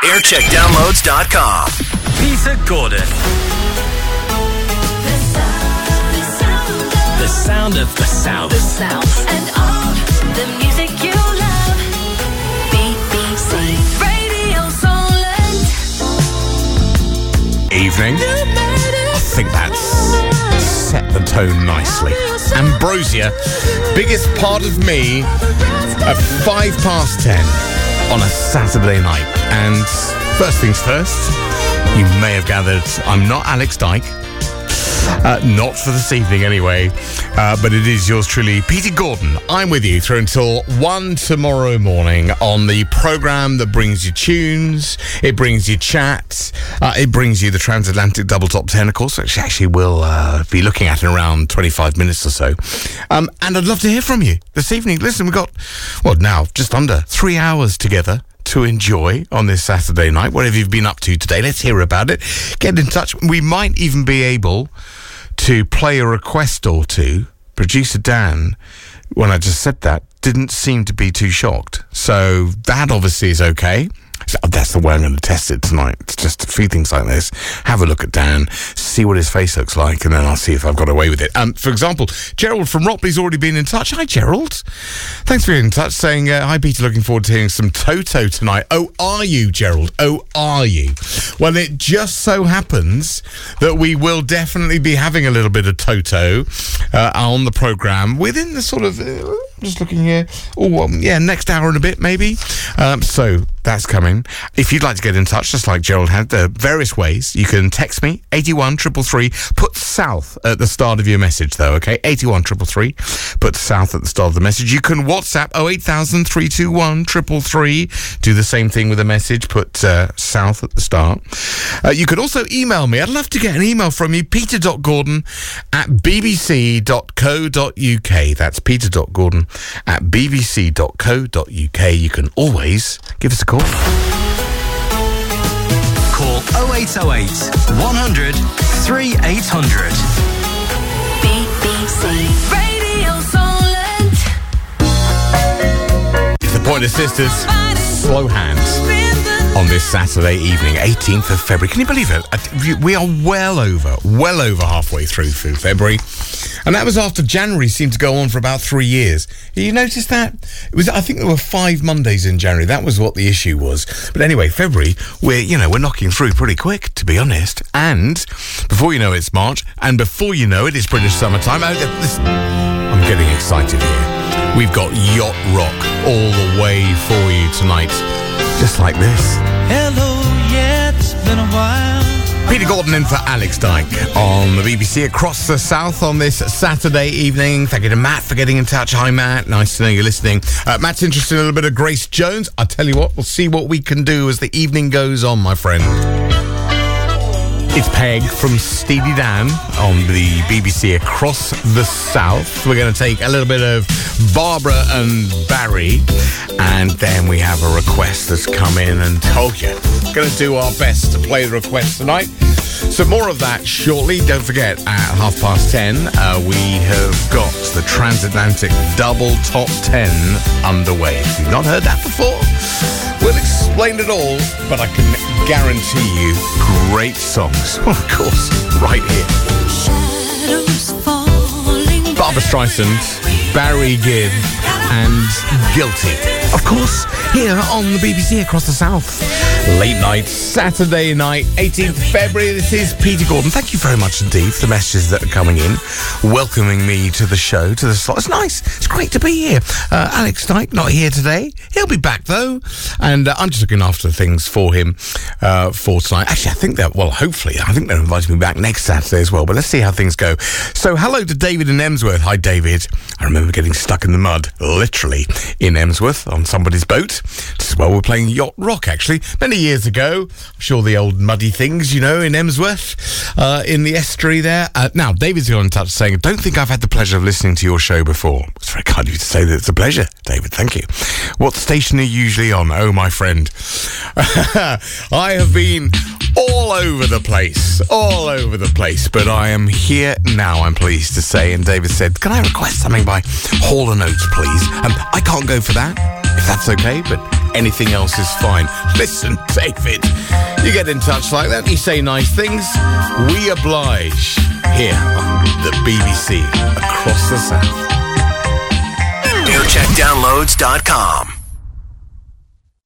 Aircheckdownloads.com. Peter Gordon. The sound of the South. The South. And all the music you love. BBC Radio Solent. Evening. I think that's set the tone nicely. Ambrosia, biggest part of me at 10:05 on a Saturday night. And first things first, you may have gathered I'm not Alex Dyke. Not for this evening anyway, but it is yours truly, Peter Gordon. I'm with you through until 1 tomorrow morning on the programme that brings you tunes, it brings you chat, it brings you the Transatlantic Double Top 10, of course, which actually we'll be looking at in around 25 minutes or so. And I'd love to hear from you this evening. Listen, we've got, now just under 3 hours together to enjoy on this Saturday night. Whatever you've been up to today, let's hear about it. Get in touch. We might even be able to play a request or two. Producer Dan, when I just said that, didn't seem to be too shocked. So that obviously is okay. That's the way I'm going to test it tonight. It's just a few things like this. Have a look at Dan, see what his face looks like, and then I'll see if I've got away with it. For example, Gerald from Ropley's already been in touch. Hi, Gerald. Thanks for being in touch, saying, hi, Peter, looking forward to hearing some Toto tonight. Oh, are you, Gerald? Oh, are you? Well, it just so happens that we will definitely be having a little bit of Toto on the programme within the sort of... just looking here. Next hour and a bit, maybe. So that's coming. If you'd like to get in touch, just like Gerald had, there are various ways. You can text me, 81333. Put South at the start of your message, though, okay? 81333. Put South at the start of the message. You can WhatsApp 08000 321 333. Do the same thing with a message. Put South at the start. You could also email me. I'd love to get an email from you, peter.gordon@bbc.co.uk. That's peter.gordon@bbc.co.uk. You can always give us a call. Call 0808 100 3800. BBC Radio Solent. It's the Pointer Sisters, Slow Hands, on this Saturday evening, 18th of February. Can you believe it? We are well over halfway through February. And that was after January seemed to go on for about 3 years. You noticed that? I think there were 5 Mondays in January. That was what the issue was. But anyway, February, we're knocking through pretty quick, to be honest. And before you know it, it's March. And before you know it, it's British summertime. Listen, I'm getting excited here. We've got Yacht Rock all the way for you tonight. Just like this. Hello, yeah, it's been a while. Peter Gordon in for Alex Dyke on the BBC across the South on this Saturday evening. Thank you to Matt for getting in touch. Hi, Matt. Nice to know you're listening. Matt's interested in a little bit of Grace Jones. I'll tell you what, we'll see what we can do as the evening goes on, my friend. It's Peg from Steely Dan on the BBC across the South. We're going to take a little bit of Barbara and Barry, and then we have a request that's come in and told you. Going to do our best to play the request tonight. So more of that shortly. Don't forget, at 10:30, we have got the Transatlantic Double Top 10 underway. If you've not heard that before, we'll explain it all, but I can guarantee you great songs. Well, of course, right here. Barbra Streisand, Barry Gibb, and Guilty. Of course, here on the BBC across the South. Late night, Saturday night, 18th February. This is Peter Gordon. Thank you very much indeed for the messages that are coming in, welcoming me to the show, to the slot. It's nice. It's great to be here. Alex Dyke, not here today. He'll be back, though. And I'm just looking after things for him for tonight. Actually, hopefully, I think they're inviting me back next Saturday as well. But let's see how things go. So, hello to David in Emsworth. Hi, David. I remember getting stuck in the mud, literally, in Emsworth on somebody's boat. Just while we're playing Yacht Rock, actually. Many years ago. I'm sure the old muddy things, in Emsworth, in the estuary there. Now, David's got in touch saying, don't think I've had the pleasure of listening to your show before. It's very kind of you to say that. It's a pleasure, David. Thank you. What station are you usually on? Oh, my friend. I have been all over the place, but I am here now, I'm pleased to say. And David said, can I request something by Hall & Oates, please? I can't go for that, if that's okay, but Anything else is fine. Listen, David, you get in touch like that, you say nice things. We oblige here on the BBC across the South. Aircheckdownloads.com